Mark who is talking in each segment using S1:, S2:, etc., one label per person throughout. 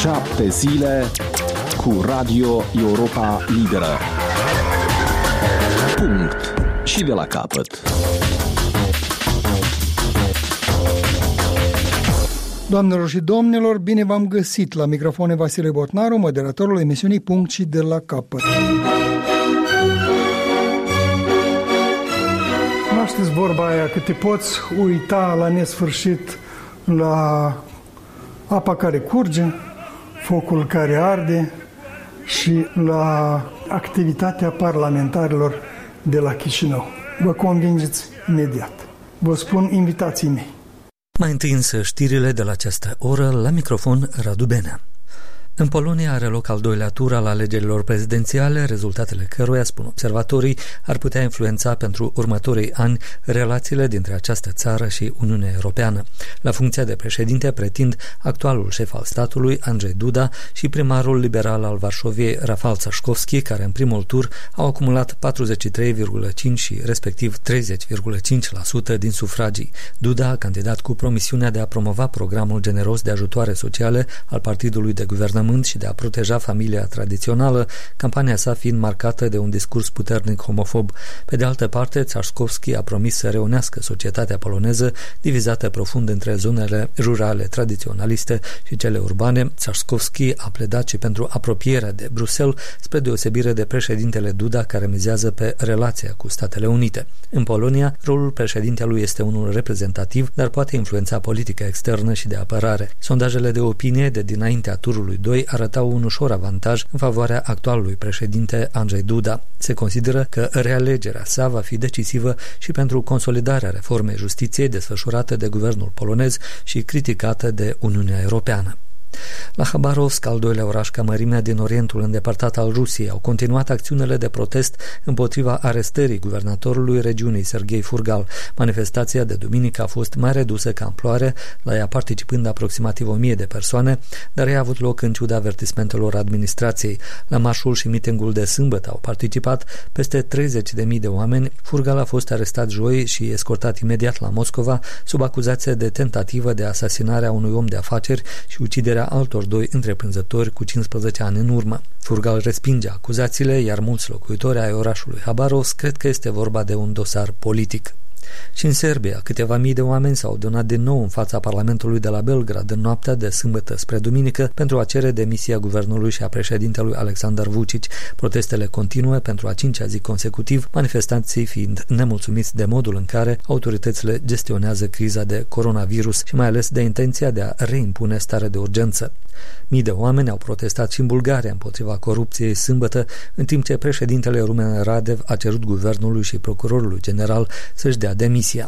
S1: 7 zile cu Radio Europa Liberă. Punct. Și de la capăt.
S2: Doamnelor și domnilor, bine v-am găsit! La microfon Vasile Botnaru, moderatorul emisiunii Punct și de la capăt. Nu știți vorba aia că te poți uita la nesfârșit la apa care curge, focul care arde și la activitatea parlamentarilor de la Chișinău. Vă convingeți imediat. Vă spun invitații mei.
S3: Mai întâi însă știrile de la această oră, la microfon Radu Benea. În Polonia are loc al doilea tur al alegerilor prezidențiale, rezultatele căruia, spun observatorii, ar putea influența pentru următorii ani relațiile dintre această țară și Uniunea Europeană. La funcția de președinte pretind actualul șef al statului, Andrzej Duda, și primarul liberal al Varșoviei, Rafał Trzaskowski, care în primul tur au acumulat 43,5% și respectiv 30,5% din sufragii. Duda a candidat cu promisiunea de a promova programul generos de ajutoare sociale al partidului de guvernământ și de a proteja familia tradițională, campania sa fiind marcată de un discurs puternic homofob. Pe de altă parte, Trzaskowski a promis să reunească societatea poloneză, divizată profund între zonele rurale tradiționaliste și cele urbane. Trzaskowski a pledat și pentru apropierea de Bruxelles, spre deosebire de președintele Duda, care mizează pe relația cu Statele Unite. În Polonia, rolul președintelui este unul reprezentativ, dar poate influența politica externă și de apărare. Sondajele de opinie de dinaintea turului 2 arătau un ușor avantaj în favoarea actualului președinte Andrzej Duda. Se consideră că realegerea sa va fi decisivă și pentru consolidarea reformei justiției desfășurată de guvernul polonez și criticată de Uniunea Europeană. La Habarovsk, al doilea oraș ca mărimea din Orientul îndepărtat al Rusiei, au continuat acțiunile de protest împotriva arestării guvernatorului regiunii, Serghei Furgal. Manifestația de duminică a fost mai redusă ca amploare, la ea participând aproximativ 1000 de persoane, dar ea a avut loc în ciuda avertismentelor administrației. La marșul și mitingul de sâmbătă au participat peste 30.000 de oameni. Furgal a fost arestat joi și escortat imediat la Moscova sub acuzație de tentativă de asasinare a unui om de afaceri și uciderea altor 2 întreprinzători cu 15 ani în urmă. Furgal respinge acuzațiile, iar mulți locuitori ai orașului Habarovsk cred că este vorba de un dosar politic. Și în Serbia, câteva mii de oameni s-au adunat din nou în fața Parlamentului de la Belgrad în noaptea de sâmbătă spre duminică pentru a cere demisia guvernului și a președintelui Aleksandar Vučić. Protestele continuă pentru a 5-a zi consecutiv, manifestanții fiind nemulțumiți de modul în care autoritățile gestionează criza de coronavirus și mai ales de intenția de a reimpune stare de urgență. Mii de oameni au protestat și în Bulgaria împotriva corupției sâmbătă, în timp ce președintele Rumen Radev a cerut guvernului și procurorului general să-și dea demisia.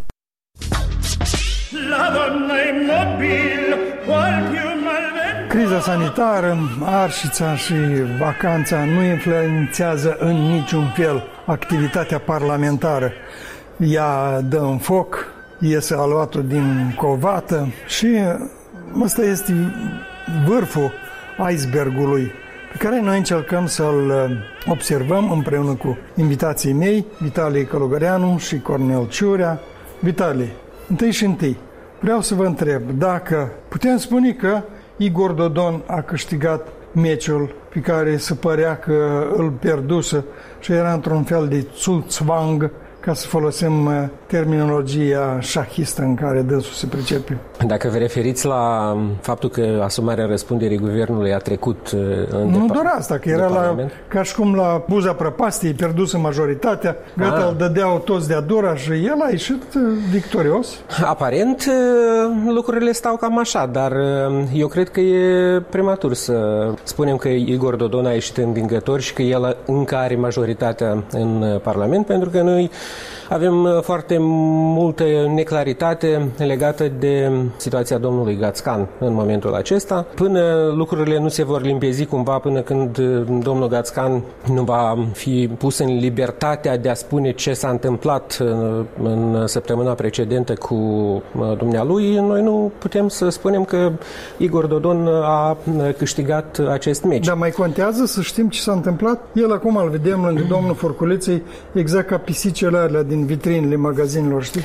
S2: Criza sanitară, arșița și vacanța nu influențează în niciun fel activitatea parlamentară. Ea dă în foc, iese aluatul din covată și ăsta este vârful icebergului pe care noi încercăm să-l observăm împreună cu invitații mei, Vitalie Călugăreanu și Cornel Ciurea. Vitalie, întâi vreau să vă întreb dacă putem spune că Igor Dodon a câștigat meciul pe care se părea că îl pierduse și era într-un fel de Zugzwang, ca să folosim terminologia șahistă în care dânsul se pricepe.
S4: Dacă vă referiți la faptul că asumarea răspunderii guvernului a trecut
S2: nu doar asta, că era ca și cum la buza prăpastiei pierdusă majoritatea, gata, îl dădeau toți de-a dura și el a ieșit victorios.
S4: Aparent lucrurile stau cam așa, dar eu cred că e prematur să spunem că Igor Dodon a ieșit învingător și că el încă are majoritatea în Parlament, pentru că noi avem foarte multă neclaritate legată de situația domnului Gackan în momentul acesta. Până lucrurile nu se vor limpezi cumva, până când domnul Gackan nu va fi pus în libertatea de a spune ce s-a întâmplat în săptămâna precedentă cu dumnealui, noi nu putem să spunem că Igor Dodon a câștigat acest meci.
S2: Dar mai contează să știm ce s-a întâmplat? El acum îl vedem lângă domnul Furculiței exact ca pisicele alea din vitrinele magazinelor, știți?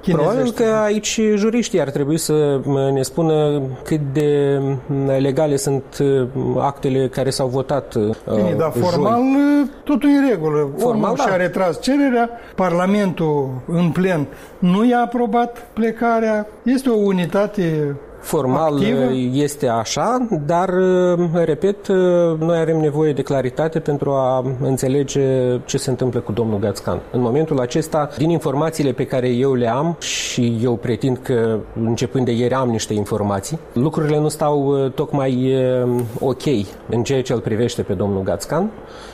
S2: chinezește.
S4: Probabil că aici juriștii ar trebui să ne spună cât de legale sunt actele care s-au votat.
S2: Bine, dar formal totul e în regulă.
S4: Formal,
S2: Omul și-a retras cererea, Parlamentul în plen nu i-a aprobat plecarea. Este o unitate
S4: formal
S2: activă.
S4: Este așa, dar, repet, noi avem nevoie de claritate pentru a înțelege ce se întâmplă cu domnul Gățcan. În momentul acesta, din informațiile pe care eu le am, și eu pretind că începând de ieri am niște informații, lucrurile nu stau tocmai ok în ceea ce îl privește pe domnul Gățcan.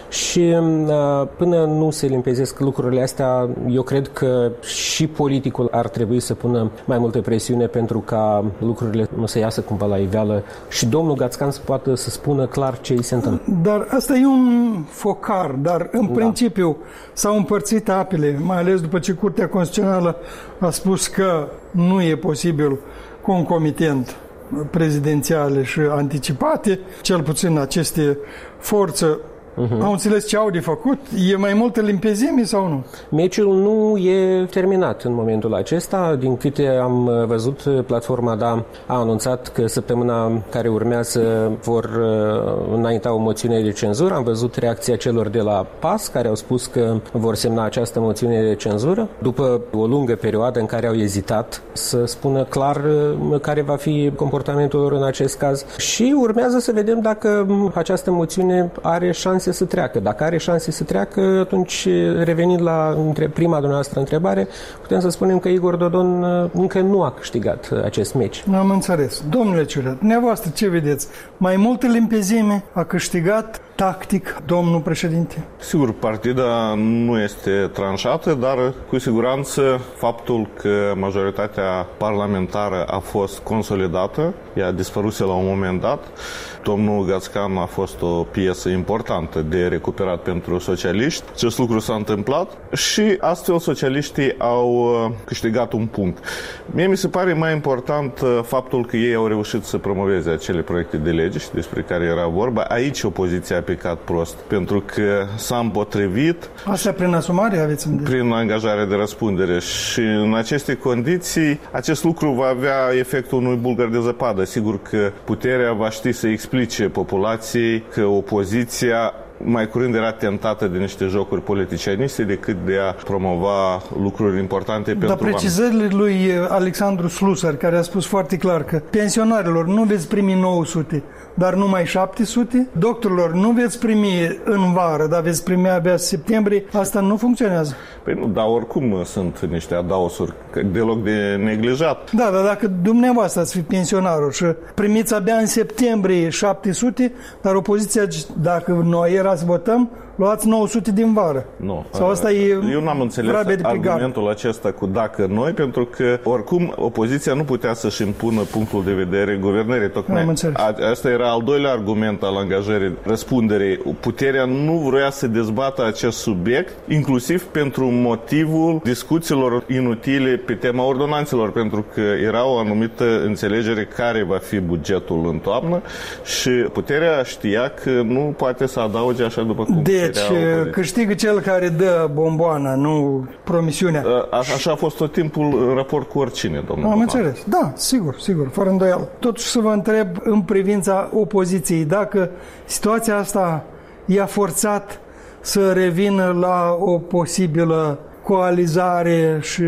S4: Și până nu se limpezesc lucrurile astea, eu cred că și politicul ar trebui să pună mai multă presiune pentru ca lucrurile nu să iasă cumva la iveală și domnul Gățcan să poată să spună clar ce îi se întâmplă.
S2: Dar asta e un focar, dar în principiu s-au împărțit apele, mai ales după ce Curtea Constituțională a spus că nu e posibil concomitent prezidențiale și anticipate, cel puțin aceste forțe. Au înțeles ce au de făcut? E mai multă limpezime sau nu?
S4: Meciul nu e terminat în momentul acesta. Din câte am văzut, Platforma DA a anunțat că săptămâna care urmează vor înainta o moțiune de cenzură. Am văzut reacția celor de la PAS, care au spus că vor semna această moțiune de cenzură, după o lungă perioadă în care au ezitat să spună clar care va fi comportamentul lor în acest caz. Și urmează să vedem dacă această moțiune are șanse să treacă. Dacă are șanse să treacă, atunci, revenind la prima dumneavoastră întrebare, putem să spunem că Igor Dodon încă nu a câștigat acest meci.
S2: Am înțeles. Domnule Ciurea, dumneavoastră ce vedeți? Mai multă limpezime a câștigat tactic domnul președinte?
S5: Sigur, partida nu este tranșată, dar cu siguranță faptul că majoritatea parlamentară a fost consolidată, ea dispăruse la un moment dat. Domnul Gățcan a fost o piesă importantă de recuperat pentru socialiști. Acest lucru s-a întâmplat și astfel socialiștii au câștigat un punct. Mie mi se pare mai important faptul că ei au reușit să promoveze acele proiecte de lege și despre care era vorba. Aici opoziția a picat prost, pentru că s-a împotrivit.
S2: Asta prin asumare aveți în vedere?
S5: Prin angajare de răspundere. Și în aceste condiții, acest lucru va avea efectul unui bulgăr de zăpadă. Sigur că puterea va ști să explice populației că opoziția mai curând era tentată de niște jocuri politicianiste decât de a promova lucruri importante pentru oameni.
S2: Dar precizările lui Alexandru Slusar, care a spus foarte clar că pensionarilor nu veți primi 900, dar numai 700, doctorilor nu veți primi în vară, dar veți primi abia în septembrie, asta nu funcționează.
S5: Păi nu, dar oricum sunt niște adaosuri deloc de neglijat.
S2: Da, dar dacă dumneavoastră ați fi pensionarul și primiți abia în septembrie 700, dar opoziția, dacă noi era să votăm, luați 900 din vară.
S5: Nu.
S2: Sau asta e
S5: eu n-am înțeles argumentul acesta cu dacă noi, pentru că oricum opoziția nu putea să-și impună punctul de vedere guvernării. Tocmai asta era al doilea argument al angajării răspunderei. Puterea nu vrea să dezbată acest subiect, inclusiv pentru motivul discuțiilor inutile pe tema ordonanțelor, pentru că era o anumită înțelegere care va fi bugetul în toamnă și puterea știa că nu poate să adauge așa după cum
S2: Deci câștigă cel care dă bomboana, nu promisiunea.
S5: Așa a fost tot timpul în raport cu oricine, domnul.
S2: Am înțeles. Da, sigur, fără îndoială. Totuși să vă întreb în privința opoziției, dacă situația asta i-a forțat să revină la o posibilă coalizare și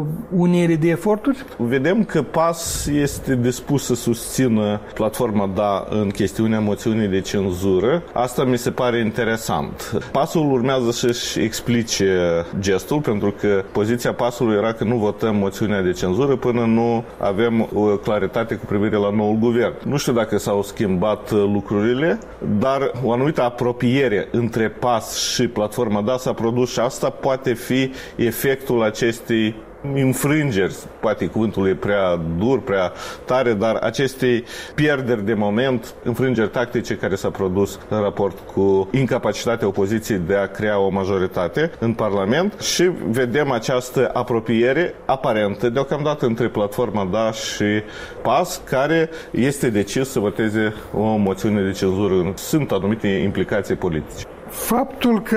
S2: unire de eforturi?
S5: Vedem că PAS este dispus să susțină Platforma DA în chestiunea moțiunii de cenzură. Asta mi se pare interesant. PAS-ul urmează să-și explice gestul, pentru că poziția PAS-ului era că nu votăm moțiunea de cenzură până nu avem o claritate cu privire la noul guvern. Nu știu dacă s-au schimbat lucrurile, dar o anumită apropiere între PAS și Platforma DA s-a produs și asta poate fi efectul acestei înfrângeri, poate cuvântul e prea dur, prea tare, dar acestei pierderi de moment, înfrângeri tactice care s-a produs în raport cu incapacitatea opoziției de a crea o majoritate în Parlament și vedem această apropiere aparentă deocamdată între Platforma DA și PAS, care este decis să voteze o moțiune de cenzură. Sunt anumite implicații politice.
S2: Faptul că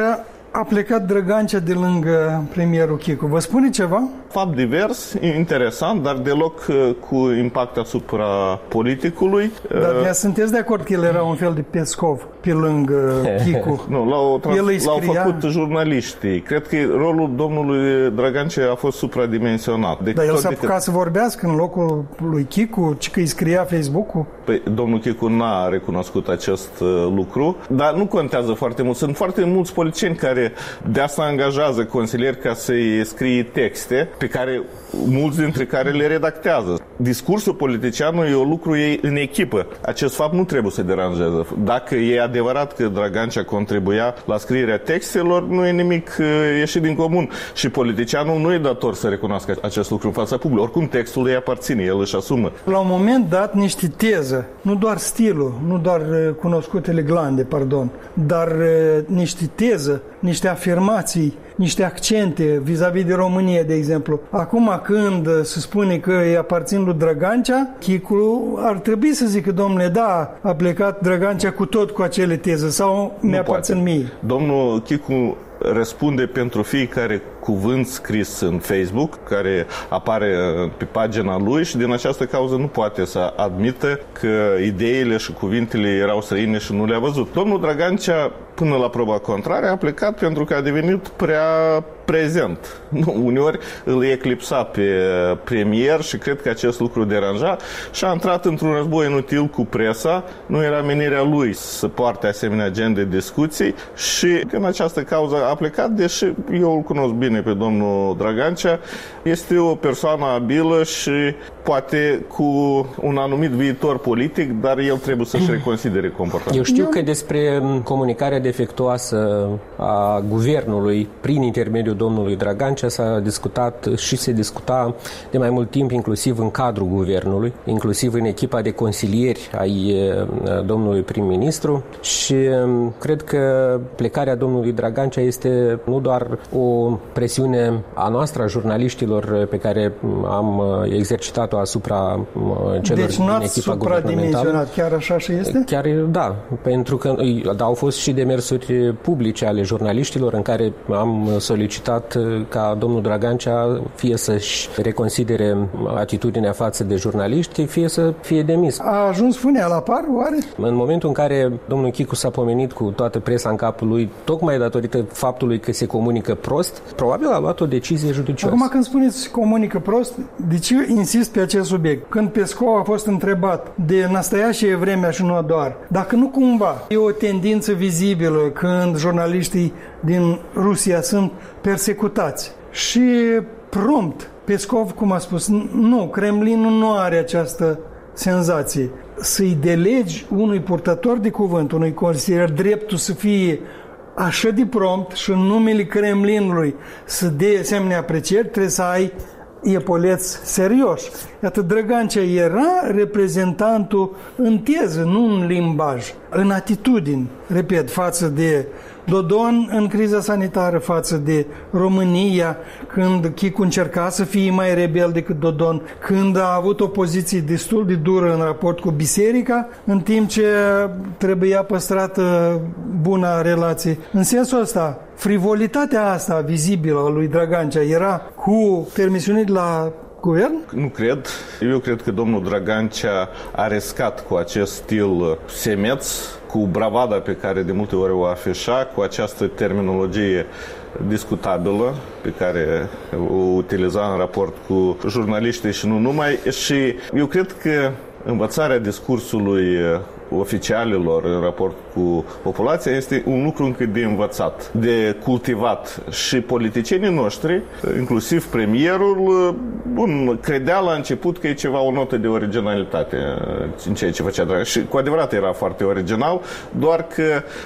S2: a plecat Drăgancea de lângă premierul Chicu. Vă spune ceva?
S5: Fapt divers, interesant, dar deloc cu impact asupra politicului.
S2: Dar sunteți de acord că el era un fel de Pescov pe lângă Chicu?
S5: Nu, l-au făcut jurnaliștii. Cred că rolul domnului Drăgancea a fost supradimensionat.
S2: Dar el s-a apucat să vorbească în locul lui Chicu, ci că îi scria Facebook-ul?
S5: Păi, domnul Chicu n-a recunoscut acest lucru, dar nu contează foarte mult. Sunt foarte mulți politicieni care de asta angajează consilieri ca să-i scrie texte pe care mulți dintre care le redactează. Discursul politicianului e un lucru ei în echipă. Acest fapt nu trebuie să deranjeze. Dacă e adevărat că Drăgancea contribuia la scrierea textelor, nu e nimic ieșit din comun. Și politicianul nu e dator să recunoască acest lucru în fața publicului. Oricum textul îi aparține, el își asumă.
S2: La un moment dat niște teză, nu doar stilul, nu doar cunoscutele glande, dar niște teză, niște afirmații, niște accente vis-a-vis de România, de exemplu. Acum când se spune că îi aparțin lui Drăgancea, Chicu ar trebui să zică, domnule, da, a plecat Drăgancea cu tot cu acele teze sau mi-aparțin mie.
S5: Domnul Chicu răspunde pentru fiecare cuvânt scris în Facebook, care apare pe pagina lui și din această cauză nu poate să admită că ideile și cuvintele erau străine și nu le-a văzut. Domnul Drăgancea, până la proba contrară, a plecat pentru că a devenit prea prezent. Uneori îl eclipsa pe premier și cred că acest lucru deranja și a intrat într-un război inutil cu presa. Nu era menirea lui să poarte asemenea gen de discuții și în această cauză a plecat, deși eu îl cunosc bine pe domnul Drăgancea, este o persoană abilă și poate cu un anumit viitor politic, dar el trebuie să-și reconsidere comportamentul.
S4: Eu știu că despre comunicarea defectuoasă a guvernului prin intermediul domnului Drăgancea s-a discutat și se discuta de mai mult timp, inclusiv în cadrul guvernului, inclusiv în echipa de consilieri ai domnului prim-ministru și cred că plecarea domnului Drăgancea este nu doar o presiune a noastră, a jurnaliștilor pe care am exercitat-o asupra celor din echipa guvernamentală.
S2: Chiar așa și este?
S4: Chiar da, pentru că au fost și demersuri publice ale jurnaliștilor în care am solicitat ca domnul Drăgancea fie să-și reconsidere atitudinea față de jurnaliști, fie să fie demis.
S2: A ajuns fânea la par, oare?
S4: În momentul în care domnul Chicu s-a pomenit cu toată presa în capul lui, tocmai datorită faptului că se comunică prost, probabil a luat o decizie judicioasă.
S2: Acum când spuneți comunică prost, de ce insist pe acest subiect? Când Pescov a fost întrebat de nastaia vremea și nu doar, dacă nu cumva e o tendință vizibilă când jurnaliștii din Rusia sunt persecutați și prompt Pescov, cum a spus, nu, Kremlinul nu are această senzație. Să-i delegi unui purtător de cuvânt, unui consilier, dreptul să fie așa de prompt și în numele Kremlinului să dea asemenea aprecieri, trebuie să ai epoleți serioși. Iată, Drăgancea era reprezentantul în teză, nu în limbaj, în atitudini, repet, față de Dodon în criza sanitară, față de România, când Chicu încerca să fie mai rebel decât Dodon, când a avut o poziție destul de dură în raport cu biserica, în timp ce trebuia păstrată buna relație. În sensul ăsta, frivolitatea asta vizibilă a lui Drăgancea era cu permisiune de la guvern?
S5: Nu cred. Eu cred că domnul Drăgancea a riscat cu acest stil semeț, cu bravada pe care de multe ori o afișa, cu această terminologie discutabilă pe care o utiliza în raport cu jurnaliștii și nu numai. Și eu cred că învățarea discursului oficialilor în raport cu populația este un lucru încă de învățat, de cultivat. Și politicienii noștri, inclusiv premierul, credea la început că e ceva, o notă de originalitate în ceea ce făcea Drăgancea. Și cu adevărat era foarte original, doar că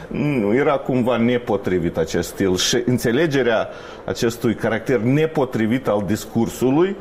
S5: era cumva nepotrivit acest stil și înțelegerea acestui caracter nepotrivit al discursului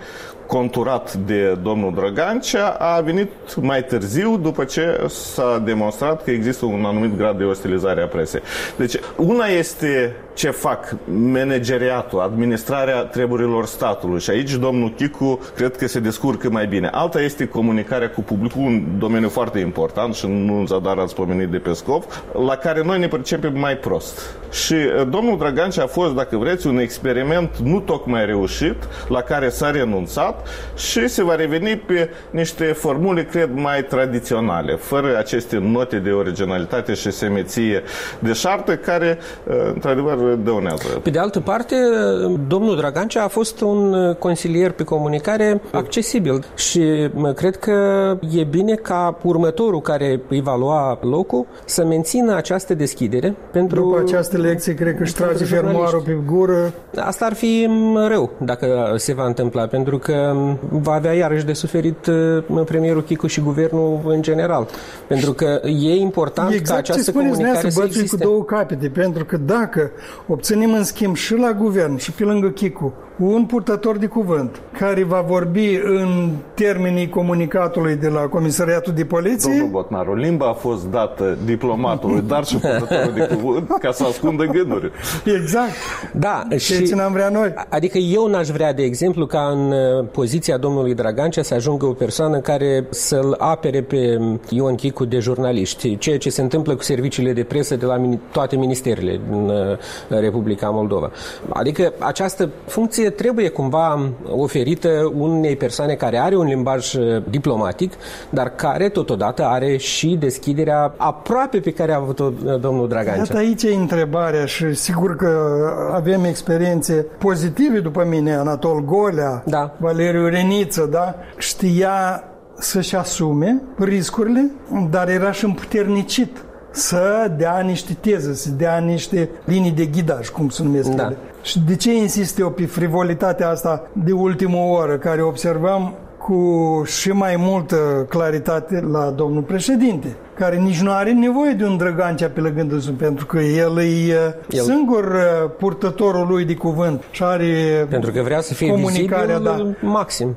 S5: conturat de domnul Drăgancea a venit mai târziu, după ce s-a demonstrat că există un anumit grad de ostilizare a presei. Deci, una este ce fac manageriatul, administrarea treburilor statului și aici domnul Chicu cred că se descurcă mai bine. Alta este comunicarea cu publicul, un domeniu foarte important și nu în zadar ați pomenit de Pescov, la care noi ne percepem mai prost. Și domnul Drăgancea a fost, dacă vreți, un experiment nu tocmai reușit, la care s-a renunțat și se va reveni pe niște formule, cred, mai tradiționale, fără aceste note de originalitate și semeție deșartă, care, într-adevăr, dăunează.
S4: Pe de altă parte, domnul Drăgancea a fost un consilier pe comunicare accesibil și cred că e bine ca următorul care îi va lua locul să mențină această deschidere pentru...
S2: După această lecție, cred că își trage fermoarul pe gură.
S4: Asta ar fi rău dacă se va întâmpla, pentru că va avea iarăși de suferit premierul Chicu și guvernul în general. Pentru că e important ca această comunicare să existe.
S2: Cu două capete, pentru că dacă obținem în schimb și la guvern și pe lângă Chicu un purtător de cuvânt care va vorbi în termenii comunicatului de la Comisariatul de Poliție...
S5: Domnul Botnaru, limba a fost dată diplomatului, dar și purtătorul de cuvânt ca să ascundă gânduri.
S2: Exact.
S4: Da,
S2: și n-am vrea noi.
S4: Adică eu n-aș vrea, de exemplu, ca în poziția domnului Drăgancea să ajungă o persoană care să-l apere pe Ion Chicu de jurnaliști, ceea ce se întâmplă cu serviciile de presă de la toate ministerele din Republica Moldova. Adică această funcție trebuie cumva oferită unei persoane care are un limbaj diplomatic, dar care totodată are și deschiderea aproape pe care a avut-o domnul Drăgancea.
S2: Iată, aici e întrebarea și sigur că avem experiențe pozitive după mine. Anatol Golea,
S4: da.
S2: Valeriu Reniță, da? Știa să-și asume riscurile, dar era și împuternicit să dea niște teze, să dea niște linii de ghidaj, cum se numesc ele. Și de ce insist eu pe frivolitatea asta de ultimă oră, care observăm cu și mai multă claritate la domnul președinte, care nici nu are nevoie de un Drăgancea pe lângă dânsul, pentru că el e singur purtătorul lui de cuvânt și are
S4: pentru că vrea să fie vizibil maxim.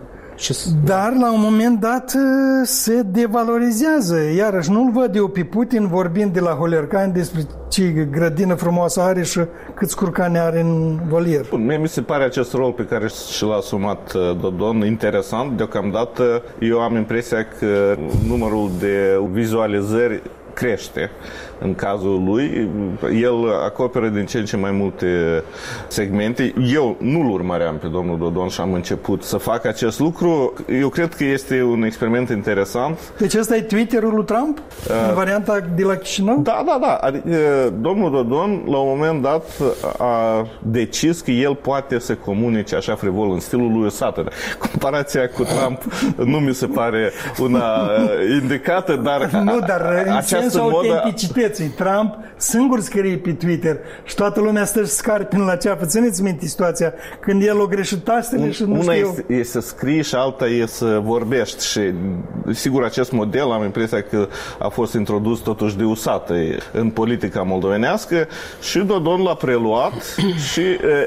S2: Dar la un moment dat se devalorizează. Iarăși nu-l văd eu pe Putin vorbind de la Holercani despre ce grădină frumoasă are și câți curcani are în volier.
S5: Mie mi se pare acest rol pe care și l-a asumat Dodon interesant. Deocamdată eu am impresia că numărul de vizualizări crește în cazul lui. El acoperă din ce în ce mai multe segmente. Eu nu-l urmăream pe domnul Dodon și am început să fac acest lucru. Eu cred că este un experiment interesant.
S2: Deci ăsta e Twitter-ul lui Trump? În varianta de la Chișinău?
S5: Da. Adică, domnul Dodon, la un moment dat, a decis că el poate să comunice așa frivol în stilul lui Satan. Comparația cu Trump nu mi se pare una indicată, dar...
S2: Nu, dar în sensul autenticității. Trump singur scrie pe Twitter și toată lumea stă și scarpin la ceafă. Țineți minte situația când el o greșit tastele și nu știu...
S5: Una e să scrii și alta e să vorbești și sigur acest model am impresia că a fost introdus totuși de USAT în politica moldovenească și Dodon l-a preluat și...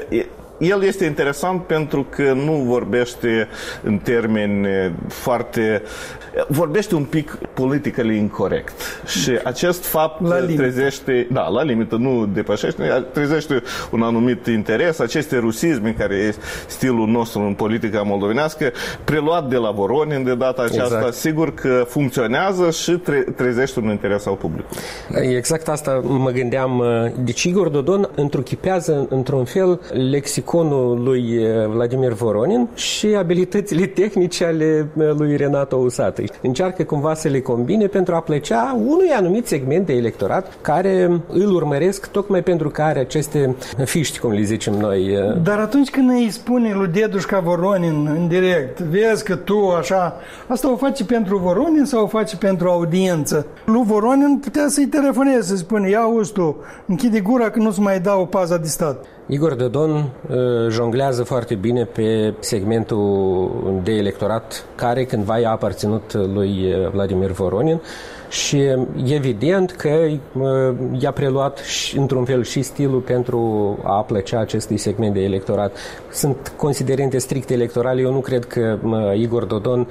S5: El este interesant pentru că nu vorbește în termeni foarte... Vorbește un pic politically incorrect. Și acest fapt trezește... Da, la limită, nu depășește, trezește un anumit interes. Aceste rusisme, care este stilul nostru în politica moldovenească, preluat de la Voronin de data aceasta, exact. Sigur că funcționează și trezește un interes al publicului.
S4: Exact asta mă gândeam. Deci Igor Dodon întruchipează într-un fel lexiconul lui Vladimir Voronin și abilitățile tehnice ale lui Renato Usatăi. Încearcă cumva să le combine pentru a plăcea unui anumit segment de electorat care îl urmăresc tocmai pentru că are aceste fiști, cum le zicem noi.
S2: Dar atunci când îi spune lui Dedușca Voronin în direct, vezi că tu așa, asta o faci pentru Voronin sau o faci pentru audiență? Lui Voronin putea să-i telefoneze, să spune, ia auzi tu, închide gura că nu-ți mai dau paza de stat.
S4: Igor Dodon jonglează foarte bine pe segmentul de electorat care cândva i-a aparținut lui Vladimir Voronin și evident că i-a preluat într-un fel și stilul pentru a plăcea acestui segment de electorat. Sunt considerente stricte electorale. Eu nu cred că Igor Dodon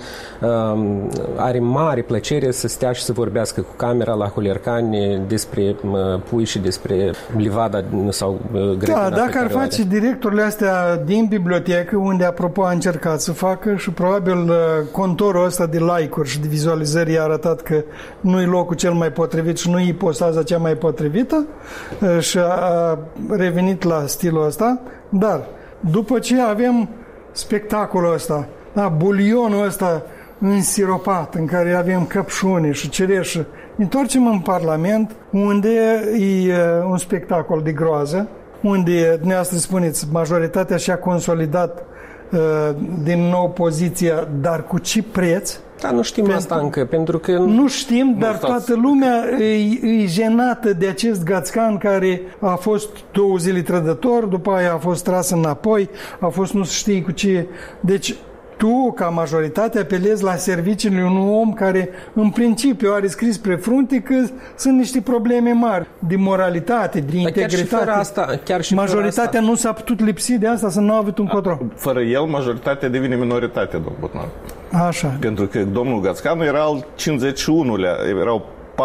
S4: are mare plăcere să stea și să vorbească cu camera la Hulercani despre pui și despre livada sau grădina.
S2: Da, dacă ar face directorile astea din bibliotecă, unde apropo a încercat să facă și probabil contorul ăsta de like-uri și de vizualizări i-a arătat că nu-i locul cel mai potrivit și nu-i postaza cea mai potrivită și a revenit la stilul ăsta, dar după ce avem spectacolul ăsta, da, bulionul ăsta însiropat, în care avem căpșuni și cireșe, întoarcem în Parlament, unde e un spectacol de groază, unde, dumneavoastră spuneți, majoritatea și-a consolidat din nou poziția, dar cu ce preț?
S4: Da, nu știm asta încă, pentru că...
S2: Nu știm, dar toată lumea e jenată de acest Gațcan care a fost 2 zile trădător, după aia a fost tras înapoi, a fost nu știi cu ce... Deci, tu, ca majoritate, apelezi la serviciile unui om care, în principiu, are scris pe frunte că sunt niște probleme mari de moralitate, de integritate.
S4: Chiar și
S2: majoritatea nu s-a putut lipsi de asta, să nu a avut un control.
S5: Fără el, majoritatea devine minoritate, domnul Botnar.
S2: Așa.
S5: Pentru că domnul Gațcanu era al 51-lea, erau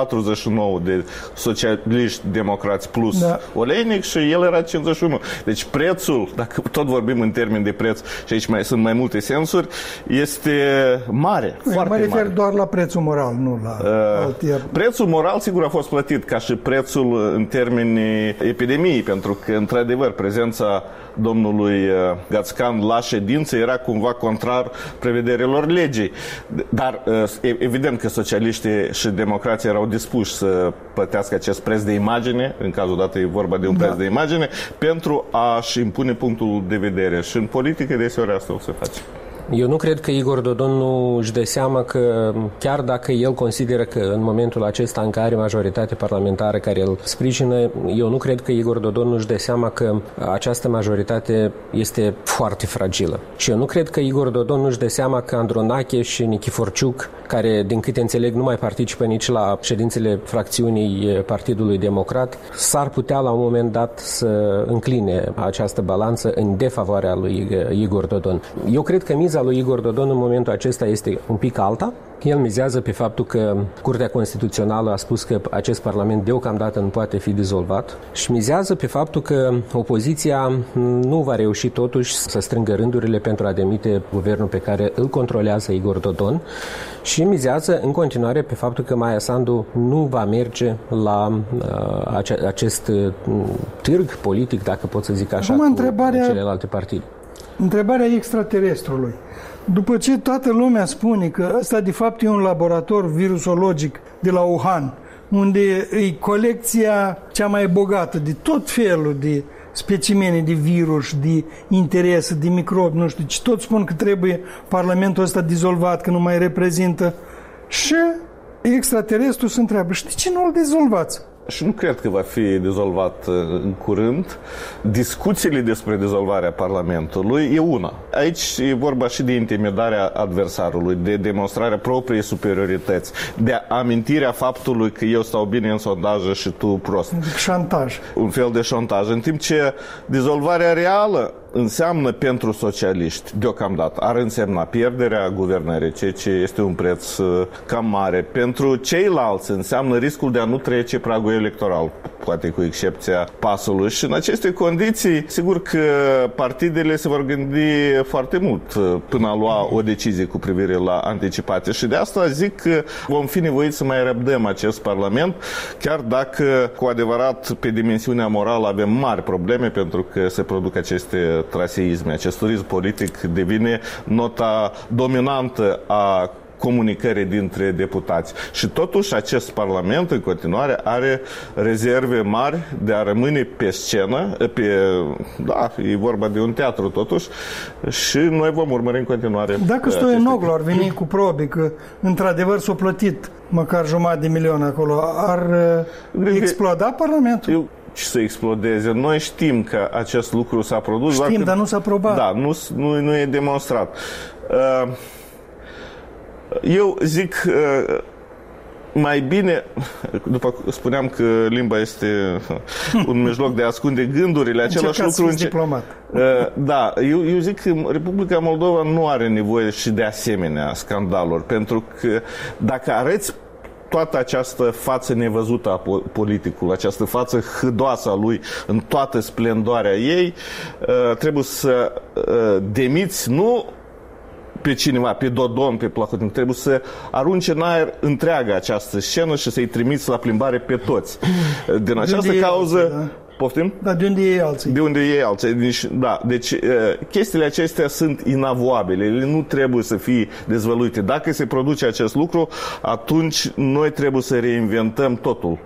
S5: 49 de socialiști democrați plus Oleinic și el era 51. Deci prețul, dacă tot vorbim în termeni de preț și aici sunt mai multe sensuri, este mare, foarte mare.
S2: Mă refer doar la prețul moral, nu la altier.
S5: Prețul moral sigur a fost plătit ca și prețul în termeni epidemiei, pentru că într-adevăr prezența domnului Gațcan la ședință era cumva contrar prevederilor legii. Dar evident că socialiștii și democrații erau dispuși să plătească acest preț de imagine, în cazul dat e vorba de un preț de imagine, pentru a-și impune punctul de vedere. Și în politică deseori asta o să face.
S4: Eu nu cred că Igor Dodon nu își dă seama că, chiar dacă el consideră că în momentul acesta în care are majoritate parlamentară care îl sprijină, eu nu cred că Igor Dodon nu își dă seama că această majoritate este foarte fragilă. Și eu nu cred că Igor Dodon nu își dă seama că Andronache și Nichiforciuc, care din câte înțeleg nu mai participă nici la ședințele fracțiunii Partidului Democrat, s-ar putea la un moment dat să încline această balanță în defavoarea lui Igor Dodon. Eu cred că miza lui Igor Dodon în momentul acesta este un pic alta. El mizează pe faptul că Curtea Constituțională a spus că acest Parlament deocamdată nu poate fi dizolvat și mizează pe faptul că opoziția nu va reuși totuși să strângă rândurile pentru a demite guvernul pe care îl controlează Igor Dodon și mizează în continuare pe faptul că Maia Sandu nu va merge la acest târg politic, dacă pot să zic așa, cu celelalte partide.
S2: Întrebarea extraterestrului. După ce toată lumea spune că ăsta de fapt e un laborator virusologic de la Wuhan, unde e colecția cea mai bogată de tot felul de specimene de virus, de interese, de microbi, nu știu, ce toți spun că trebuie Parlamentul ăsta dizolvat, că nu mai reprezintă. Și extraterestrul se întreabă, și de ce nu îl dizolvați?
S5: Și nu cred că va fi dizolvat în curând. Discuțiile despre dizolvarea Parlamentului e una. Aici e vorba și de intimidarea adversarului, de demonstrarea propriei superiorități, de amintirea faptului că eu stau bine în sondaje și tu prost.
S2: Șantaj.
S5: Un fel de șantaj. În timp ce dizolvarea reală înseamnă pentru socialiști, deocamdată, ar însemna pierderea guvernării, ceea ce este un preț cam mare. Pentru ceilalți înseamnă riscul de a nu trece pragul electoral, poate cu excepția PAS-ului. Și în aceste condiții, sigur că partidele se vor gândi foarte mult până a lua o decizie cu privire la anticipație. Și de asta zic că vom fi nevoiți să mai răbdăm acest Parlament, chiar dacă cu adevărat pe dimensiunea morală avem mari probleme, pentru că se produc aceste traseisme. Acest turism politic devine nota dominantă a comunicării dintre deputați. Și totuși acest Parlament în continuare are rezerve mari de a rămâne pe scenă, e vorba de un teatru totuși, și noi vom urmări în continuare.
S2: Dacă Stoianoglu ar veni cu probe că într-adevăr s-a plătit măcar $500.000 acolo, ar exploda Parlamentul?
S5: Și să explodeze. Noi știm că acest lucru s-a produs.
S2: Dar nu s-a probat.
S5: Da, nu e demonstrat. Eu zic mai bine, după cum spuneam că limba este un mijloc de a ascunde gândurile, același lucru...
S2: diplomat.
S5: Da, eu zic că Republica Moldova nu are nevoie și de asemenea scandaluri, pentru că dacă arăți toată această față nevăzută a politicului, această față hâdoasă a lui în toată splendoarea ei, trebuie să demiți nu pe cineva, pe Dodon, pe Plahotniuc, trebuie să arunce în aer întreaga această scenă și să-i trimiți la plimbare pe toți. Din această cauză... Poftim?
S2: Dar de unde iei alții?
S5: De unde iei alții. Deci chestiile acestea sunt inavoabile. Ele nu trebuie să fie dezvăluite. Dacă se produce acest lucru, atunci noi trebuie să reinventăm totul.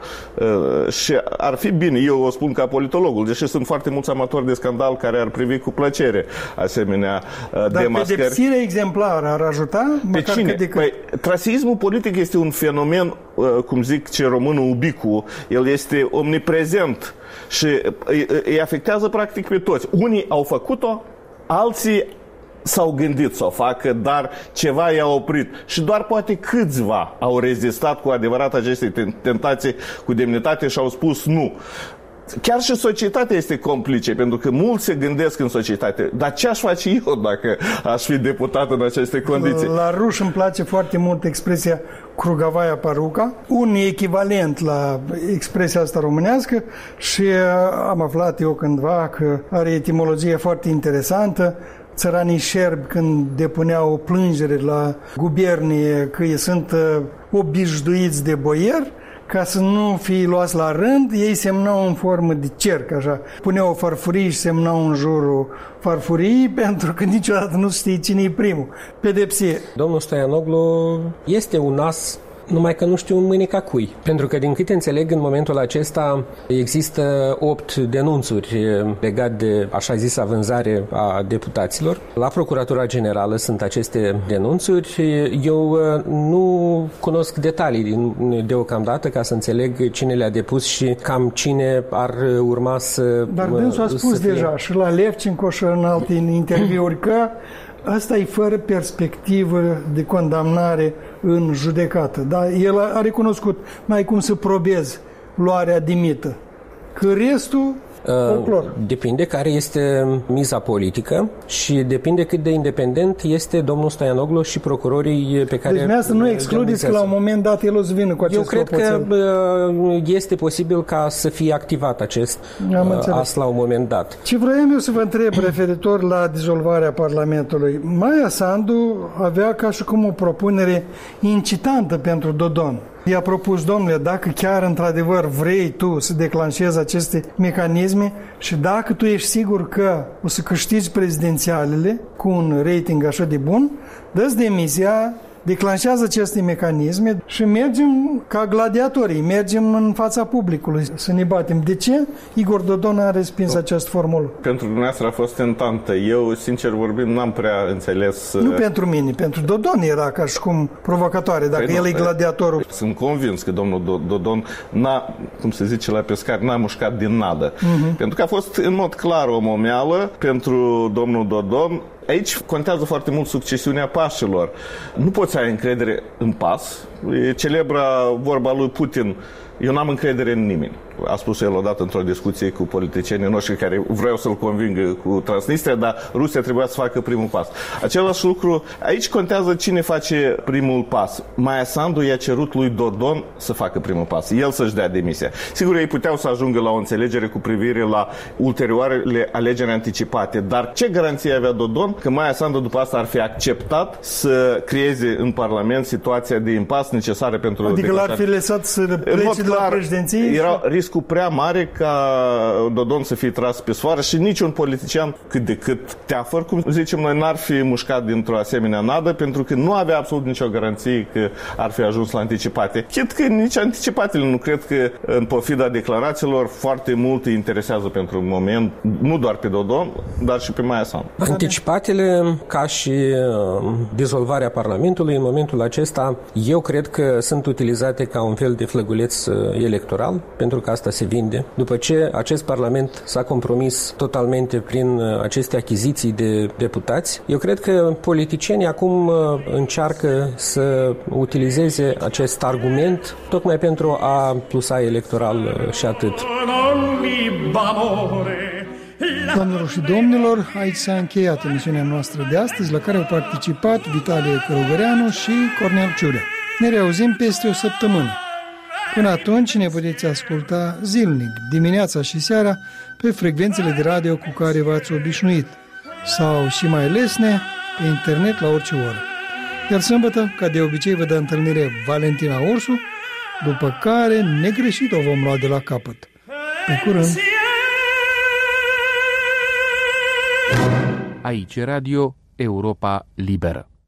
S5: Și ar fi bine, eu o spun ca politologul, deși sunt foarte mulți amatori de scandal care ar privi cu plăcere asemenea demascări.
S2: Dar pedepsirea exemplară ar ajuta?
S5: Pe cine? Păi, traseismul politic este un fenomen, cum zic ce românul ubicu, el este omniprezent și îi afectează practic pe toți. Unii au făcut-o, alții s-au gândit să o facă, dar ceva i-a oprit. Și doar poate câțiva au rezistat cu adevărat aceste tentații cu demnitate și au spus nu. Chiar și societatea este complice, pentru că mulți se gândesc în societate. Dar ce aș face eu dacă aș fi deputat în aceste condiții?
S2: La ruși îmi place foarte mult expresia Krugavaia Paruca, un echivalent la expresia asta românească și am aflat eu cândva că are etimologie foarte interesantă. Țăranii șerbi, când depuneau o plângere la gubernie că ei sunt obișnuiți de boier, ca să nu fie luați la rând, ei semnau în formă de cerc, așa. Puneau o farfurie și semnau în jurul farfuriei, pentru că niciodată nu știi cine e primul. Pedepsie.
S4: Domnul Stoianoglu este un as, numai că nu știu în mânica cui. Pentru că, din câte înțeleg, în momentul acesta există 8 denunțuri legate de, așa zisă, vânzare a deputaților. La Procuratura Generală sunt aceste denunțuri. Eu nu cunosc detalii deocamdată ca să înțeleg cine le-a depus și cam cine ar urma să...
S2: Dar dânsul a spus deja și la Levcinco și în alte interviuri că asta e fără perspectivă de condamnare în judecată. Dar el a recunoscut mai cum să probezi luarea de mită. Că restul, folclor.
S4: Depinde care este miza politică și depinde cât de independent este domnul Stoianoglu și procurorii pe care...
S2: Deci asta nu excludeți că la un moment dat el o să vină cu acest
S4: Eu cred că este posibil ca să fie activat acest as la un moment dat.
S2: Ce vroiam eu să vă întreb referitor la dizolvarea Parlamentului. Maia Sandu avea ca și cum o propunere incitantă pentru Dodon. I-a propus, domnule, dacă chiar într-adevăr vrei tu să declanșezi aceste mecanisme și dacă tu ești sigur că o să câștigi prezidențialele cu un rating așa de bun, dă-ți demisia, declanșează aceste mecanisme și mergem ca gladiatorii, mergem în fața publicului să ne batem. De ce Igor Dodon a respins această formulă?
S5: Pentru dumneavoastră a fost tentantă. Eu, sincer vorbind, n-am prea înțeles...
S2: Nu pentru mine, pentru Dodon era ca și cum provocatoare, dacă el e gladiatorul.
S5: Sunt convins că domnul Dodon n-a, cum se zice la pescar, n-a mușcat din nadă. Pentru că a fost în mod clar o momeală pentru domnul Dodon. Aici contează foarte mult succesiunea pașilor. Nu poți să ai încredere în pas. E celebra vorba lui Putin: eu n-am încredere în nimeni. A spus el odată într-o discuție cu politicienii noștri care vreau să-l convingă cu Transnistria, dar Rusia trebuia să facă primul pas. Același lucru, aici contează cine face primul pas. Maia Sandu i-a cerut lui Dodon să facă primul pas, el să-și dea demisia. Sigur, ei puteau să ajungă la o înțelegere cu privire la ulterioarele alegeri anticipate, dar ce garanție avea Dodon că Maia Sandu după asta ar fi acceptat să creeze în Parlament situația de impas necesară pentru...
S2: Adică l-ar fi lăsat să plece de la președinție?
S5: Era riscul prea mare ca Dodon să fie tras pe sfoară și niciun politician cât de cât teafăr, cum zicem noi, n-ar fi mușcat dintr-o asemenea nadă, pentru că nu avea absolut nicio garanție că ar fi ajuns la anticipate. Chit că nici anticipatele nu cred că, în pofida declarațiilor, foarte mult îi interesează pentru moment, nu doar pe Dodon, dar și pe Maia Sandu.
S4: Anticipatele, ca și dizolvarea Parlamentului, în momentul acesta, eu cred că sunt utilizate ca un fel de flăguleț electoral, pentru că asta se vinde. După ce acest Parlament s-a compromis totalmente prin aceste achiziții de deputați, eu cred că politicienii acum încearcă să utilizeze acest argument tocmai pentru a plusa electoral și atât.
S2: Doamnelor și domnilor, aici s-a încheiat emisiunea noastră de astăzi, la care au participat Vitalie Cărugăreanu și Cornel Ciurea. Ne reauzim peste o săptămână. Până atunci ne puteți asculta zilnic, dimineața și seara, pe frecvențele de radio cu care v-ați obișnuit, sau și mai lesne, pe internet la orice oră. Iar sâmbătă, ca de obicei, vă dă întâlnire Valentina Ursu, după care negreșit o vom lua de la capăt. Pe curând!
S1: Aici Radio Europa Liberă.